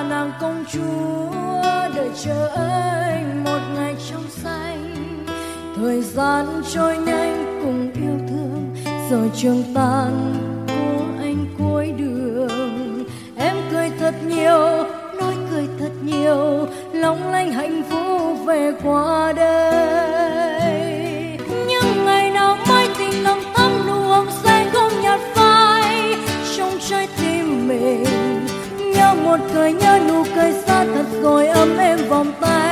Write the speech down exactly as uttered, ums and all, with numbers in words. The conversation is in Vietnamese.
là nàng công chúa đợi chờ anh một ngày trong xanh. Thời gian trôi nhanh cùng yêu thương, rồi trường tàn của anh cuối đường. Em cười thật nhiều, nói cười thật nhiều, long lanh hạnh phúc về qua đây. Nhưng ngày nào mai tình nồng thắm nụ hồng sẽ không nhạt phai trong trái tim mình. Nhớ một cười, nhớ nụ cười xa thật rồi ấm êm vòng tay.